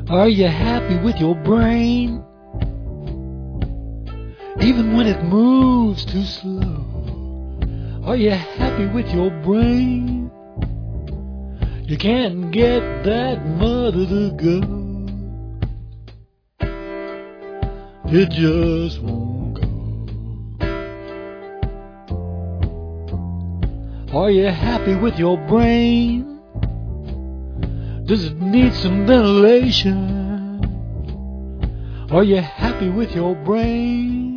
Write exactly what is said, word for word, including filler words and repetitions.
Are you happy with your brain? Even when it moves too slow. Are you happy with your brain? You can't get that mother to go. It just won't go. Are you happy with your brain? Does it need some ventilation? Are you happy with your brain?